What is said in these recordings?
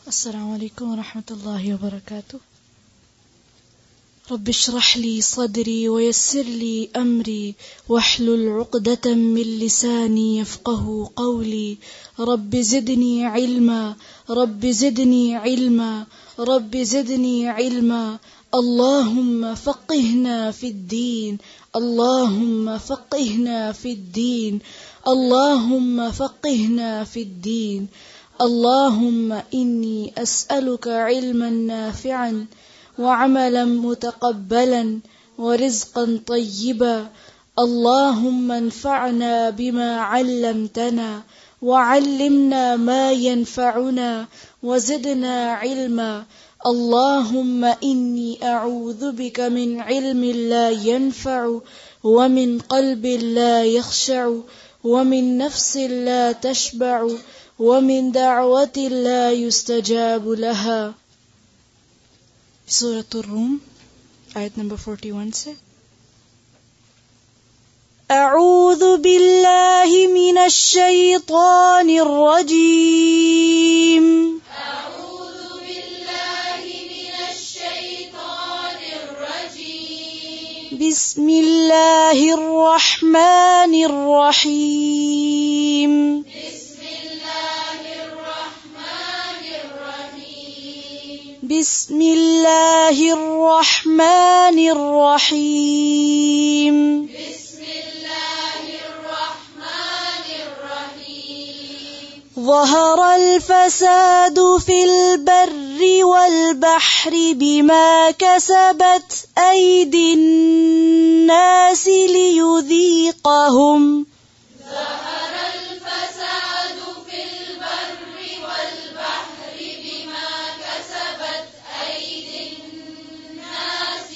السلام عليكم ورحمة الله وبركاته. رب اشرح لي صدري ويسر لي أمري واحلل عقدة من لساني يفقه قولي. رب زدني علما، رب زدني علما، رب زدني علما. اللهم فقهنا في الدين، اللهم فقهنا في الدين، اللهم فقهنا في الدين. اللهم إني أسألك علما نافعا وعملا متقبلا ورزقا طيبا. اللهم انفعنا بما علمتنا وعلمنا ما ينفعنا وزدنا علما. اللهم إني أعوذ بك من علم لا ينفع ومن قلب لا يخشع ومن نفس لا تشبع ومن دعوة لا يستجاب لها. سورة الروم آية نمبر 41 سے أعوذ بالله من الشيطان الرجيم. أعوذ بالله من الشيطان الرجيم. بسم الله الرحمن الرحيم. بسم الله الرحمن الرحيم. بسم الله الرحمن الرحيم. بسم الله الرحمن الرحيم. ظهر الفساد في البر والبحر بما كسبت أيدي الناس ليذيقهم. ظهر الفساد في البر والبحر بما كسبت أيدي الناس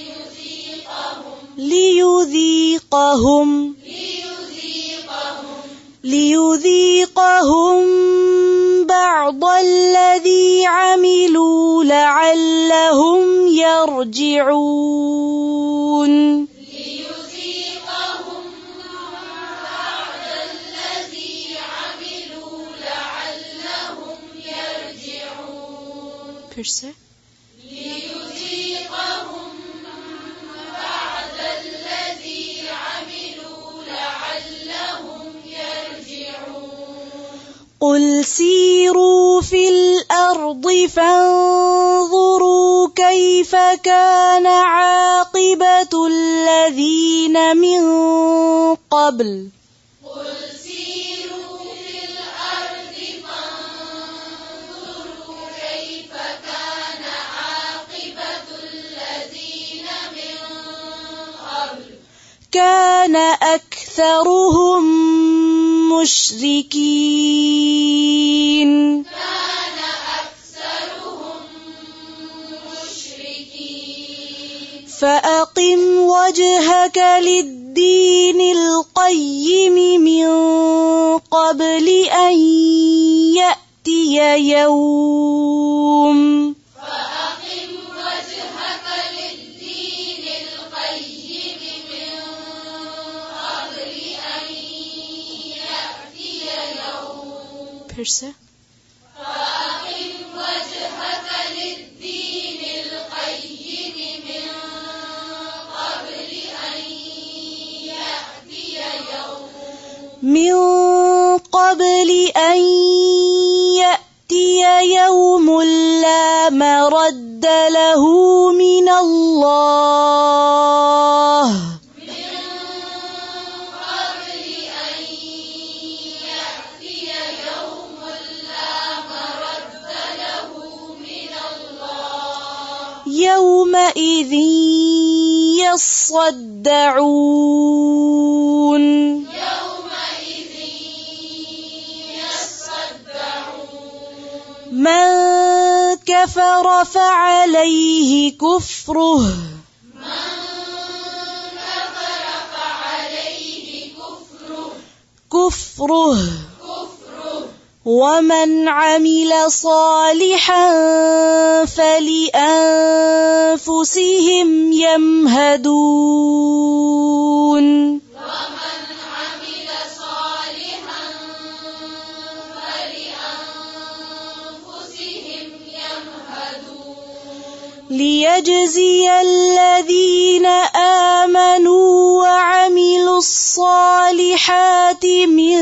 ليذيقهم بعض الذي عملوا لعلهم يرجعون. ليذيقهم بعض الذي عملوا لعلهم يرجعون. फिर से ليذيقهم بعض الذي عملوا لعلهم يرجعون. قل سيروا في الأرض فانظروا كيف كان عاقبة الذين من قبل. قل سيروا في الأرض فانظروا كيف كان عاقبة الذين من قبل. كان أكثرهم مشركين. كان أكثرهم مشركين. فأقم وجهك للدين القيم من قبل أن يأتي يوم فأقم وجهك للدين القيم من قبل أن يأتي يوم. फिर से فأقم وجهك للدين القيم من قبل أن يأتي يوم. من قبل أن يأتي يوم لا مرد له من الله. من قبل أن يأتي يوم لا مرد له من الله. يومئذ يصدعون. يومئذ يصدعون. من كفر فعليه كفره من كفر فعليه كفره كفره. ومن عمل صالحا فلأنفسهم يمهدون. ومن عمل صالحا فلأنفسهم ليجزي الذين آمنوا وعملوا الصالحات من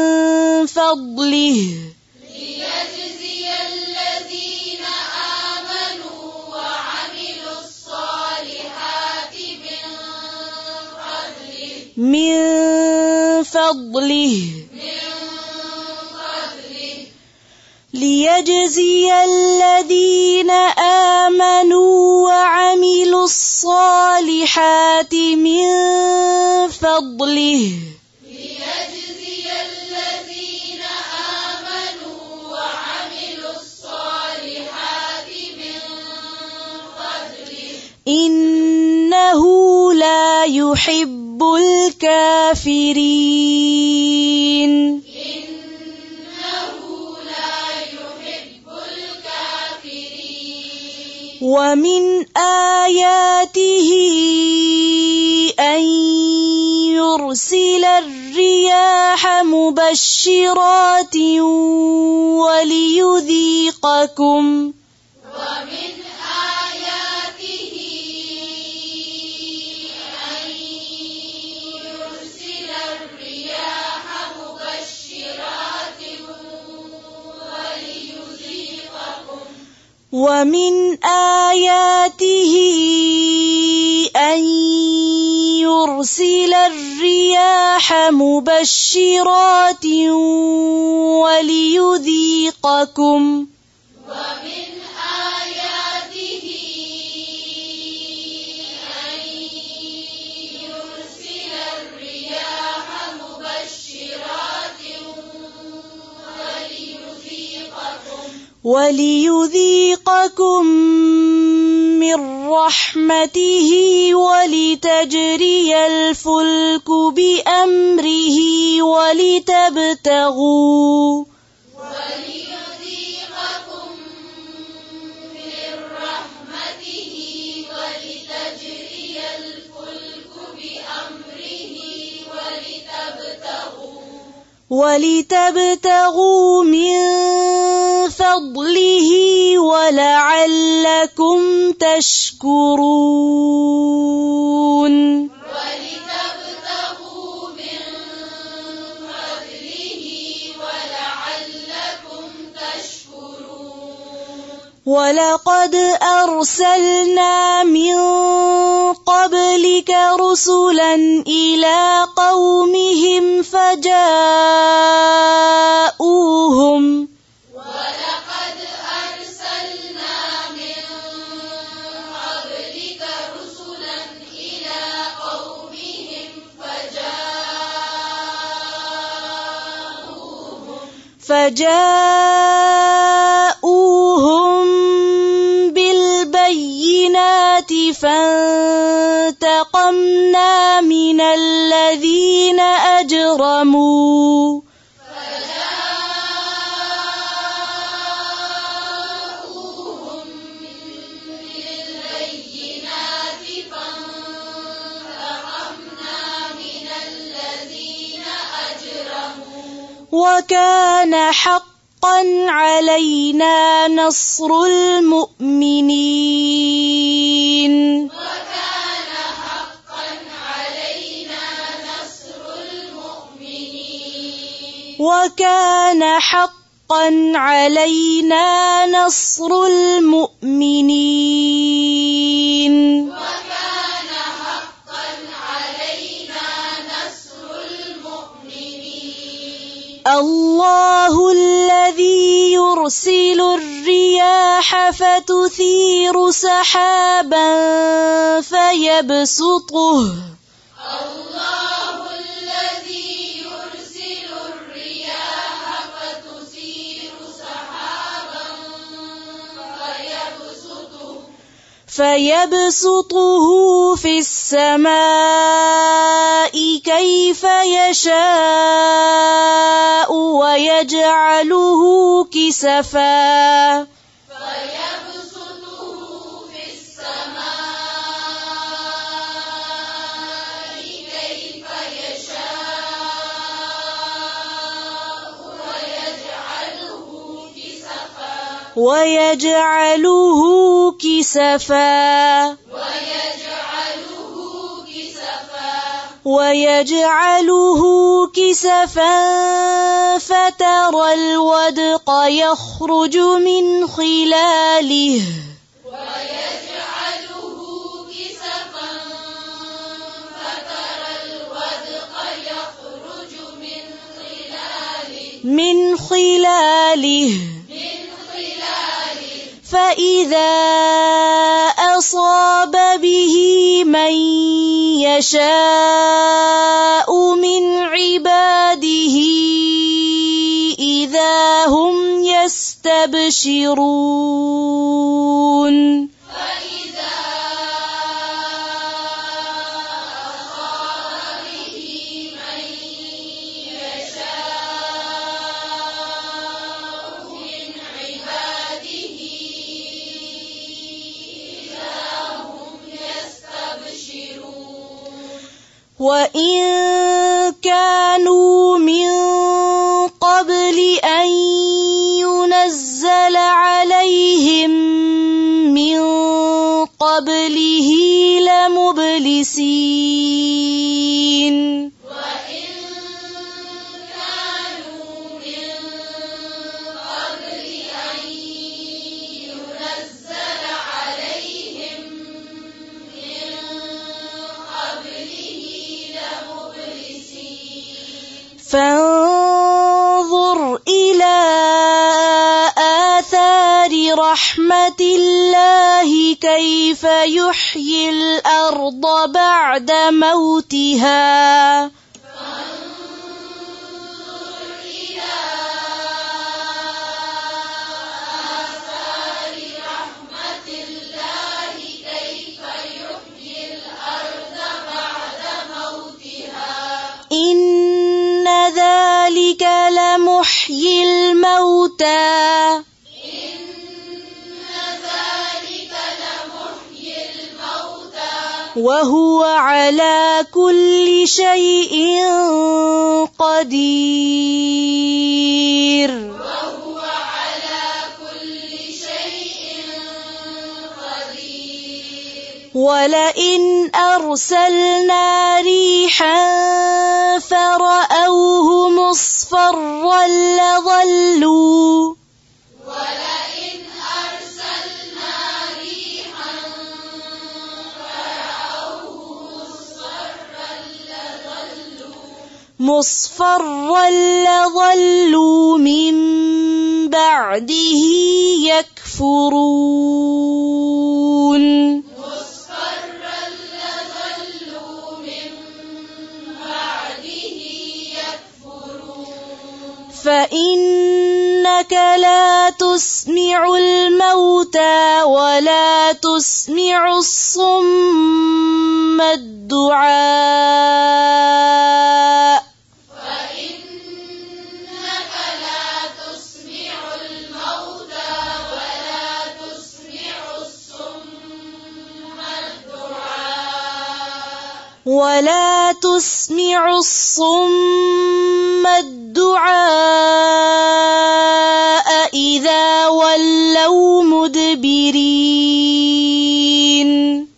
فضله ليجزي الذين آمنوا وعملوا الصالحات من فضله ليجزي الذين آمنوا وعملوا الصالحات من فضله ليجزي الذين آمنوا وعملوا الصالحات من فضله إنه لا يحب الكافرين ومن آياته أن يرسل الرياح مبشرات وليذيقكم ومن آياته أن يرسل الرياح مبشرات وليذيقكم ومن آياته أن يرسل الرياح مبشرات وليذيقكم ومن آياته أن يرسل الرياح مبشرات وليذيقكم من رحمته ولتجري الفلك بأمره ولتبتغوا ولتبتغوا من فضله ولعلكم تشكرون ولقد أرسلنا من قبلك رسلا إلى قومهم فجاءوهم بالبينات فانتقمنا من الذين أجرموا وكان حقا علينا نصر المؤمنين وكان حقا علينا نصر المؤمنين الله الذي يرسل الرياح فتثير سحابا فيبسطه في السماء كيف يشاء ويجعله كسفا ويجعله كسفا فترى الودق يخرج من خلاله فإذا أصاب به من يشاء من عباده إذا هم يستبشرون وإن كانوا من قبل أن ينزل عليهم من قبله لمبلسين فانظر إلى آثار رحمة الله كيف يحيي الأرض بعد موتها إن ذلك لمحيي الموتى وهو على كل شيء قدير ولئن أرسلنا ريحا فرأوه مصفرا لظلوا من بعده يكفرون فإنك لا تسمع الموتى ولا تسمع الصم الدعاء ولا تسمع الصم الدعاء إذا ولوا مدبرين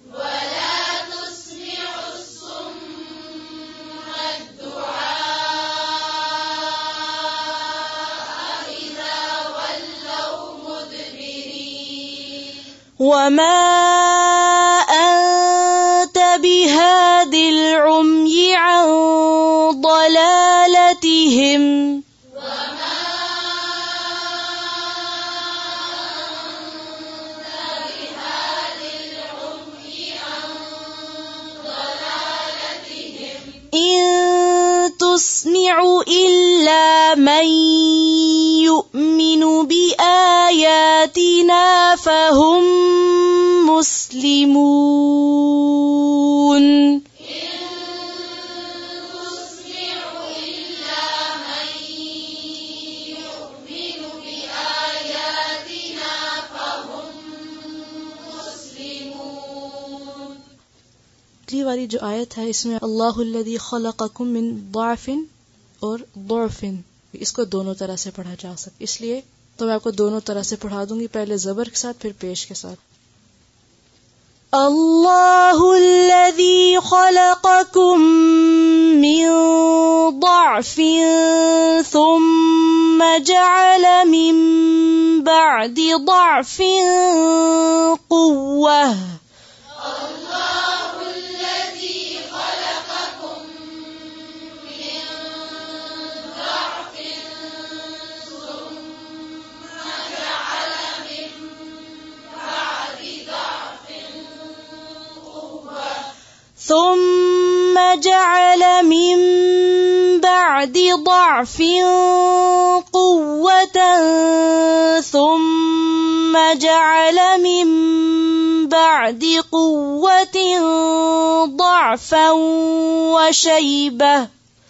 وما أنت بهاد العمي عن ضلالتهم إن تسمع إلا من يؤمن بآياتنا فهم مسلمون पिछली वाली जो आयत है इसमें अल्लाहुल्लज़ी खलक़कुम मिन ضعफ़ और ضعफ़ इसको दोनों तरह से पढ़ा जा सकता, इसलिए तो मैं आपको दोनों तरह से पढ़ा दूंगी, पहले ज़बर के साथ फिर पेश के साथ। अल्लाहुल्लज़ी खलक़कुम मिन ضعफिन सुम्मा जअल मिन बअदि ضعफिन क़ुव्वह। ثم جعل من بعد ضعف قوة ثم جعل من بعد قوة ضعفا وشيبة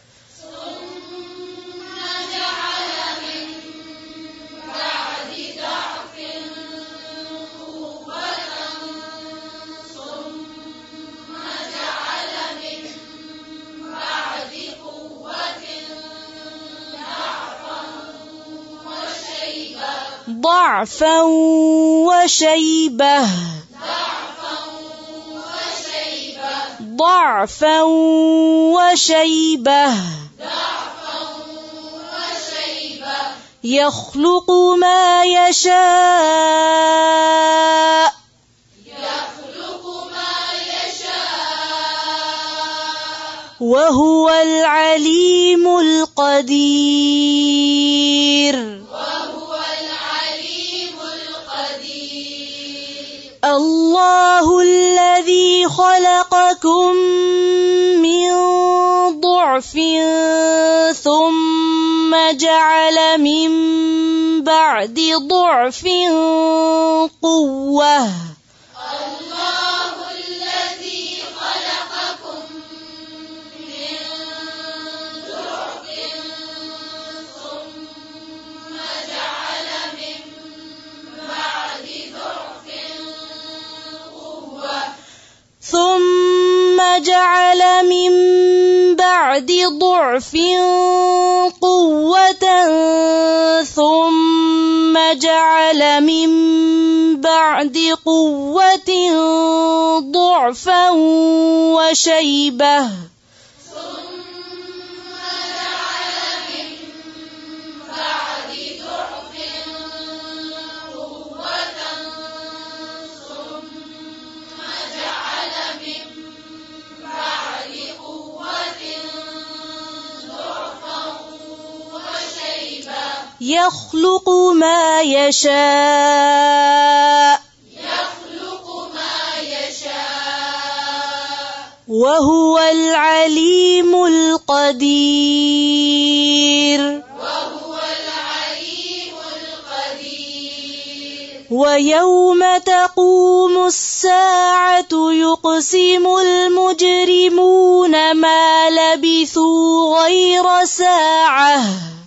ضعفا وشيبة ضعفا وشيبة يخلق ما يشاء وهو العليم القدير الله الذي خلقكم من ضعف ثم جعل من بعد ضعف قوة ثم جعل من بعد ضعف قوة ثم جعل من بعد قوة ضعفا وشيبة يخلق ما يشاء وهو العليم القدير ويوم تقوم الساعة يقسم المجرمون ما لبثوا غير ساعة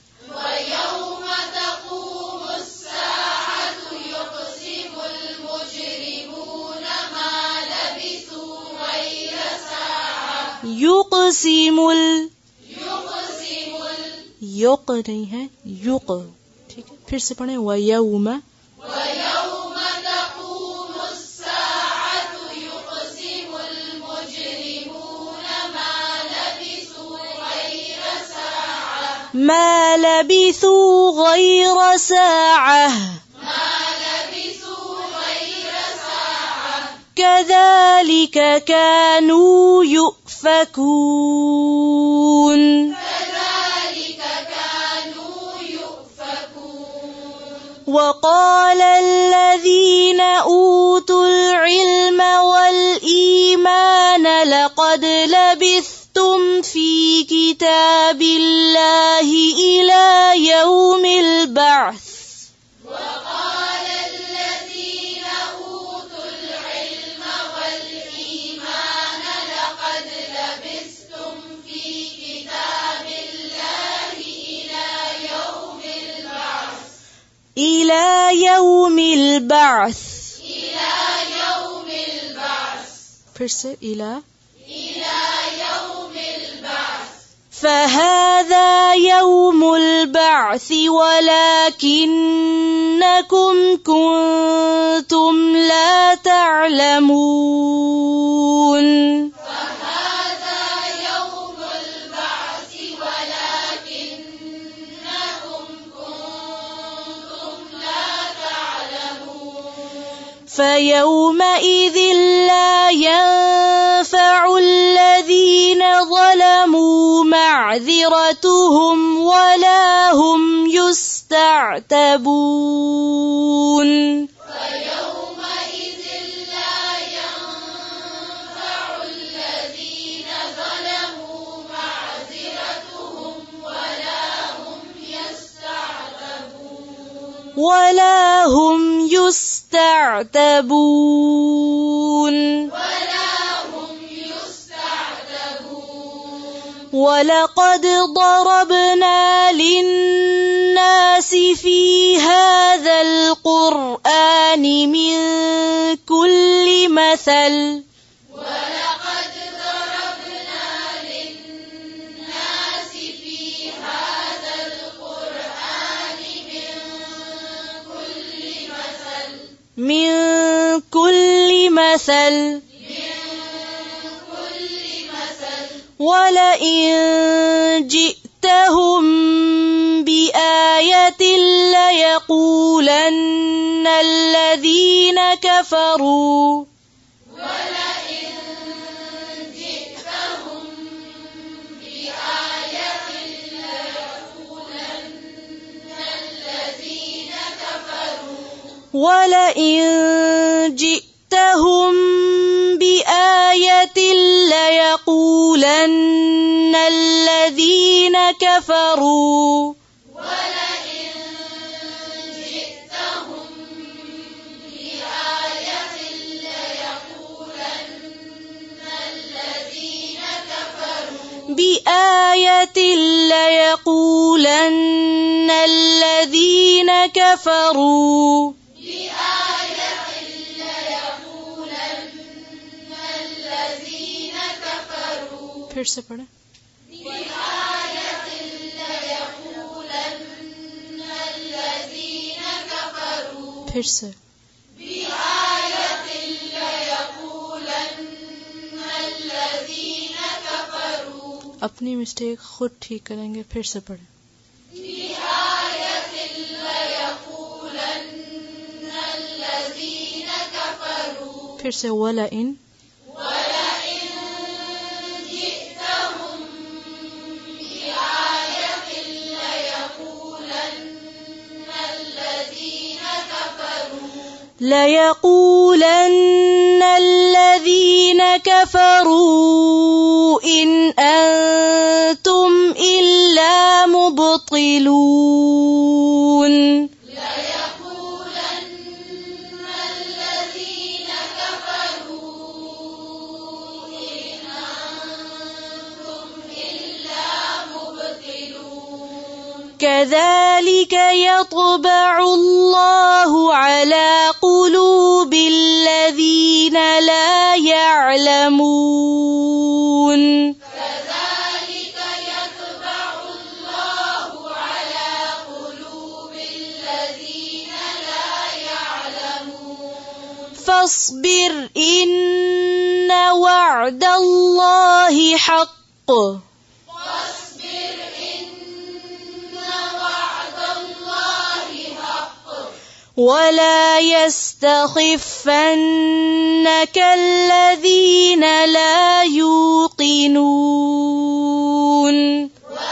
युक नहीं है युक, ठीक है, फिर से पढ़े वयौम ما لبثوا غير ساعة كذلك كانوا يؤفكون وقال الذين أوتوا العلم والإيمان لقد لبثتم في كتاب الله إلى يوم البعث إلى يوم البعث फिर से إلى يوم البعث فهذا يوم البعث ولكنكم كنتم لا تعلمون. فهذا يوم البعث ولكنكم كنتم لا تعلمون. فيومئذ لا ينفع الذين ظلموا معذرتهم ولا هم يستعتبون. فيومئذ لا ينفع الذين ظلموا معذرتهم ولا هم يستعتبون. ولقد ضربنا للناس في هذا القرآن من كل مثل ولئن جئتهم بآية ليقولن الذين كفروا ولئن جئتهم بآية ليقولن الذين كفروا फिर से पढ़े फिर से अपनी मिस्टेक खुद ठीक करेंगे। फिर से पढ़े फिर से वलइन ليقولن الذين كفروا إن أنتم إلا مبطلون كذلك يطبع الله على قلوب الذين لا يعلمون كذلك يطبع الله على قلوب الذين لا يعلمون فاصبر إن وعد الله حق ولا يستخفنك الذين لا يوقنون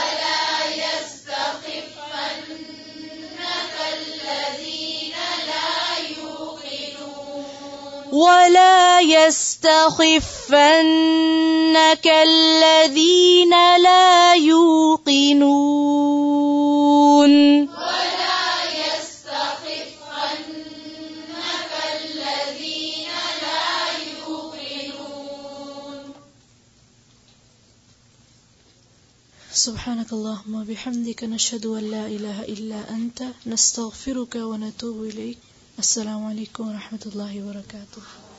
ولا يستخفنك الذين لا يوقنون سبحانك اللهم وبحمدك نشهد أن لا إله إلا أنت نستغفرك ونتوب إليك. السلام عليكم ورحمة الله وبركاته.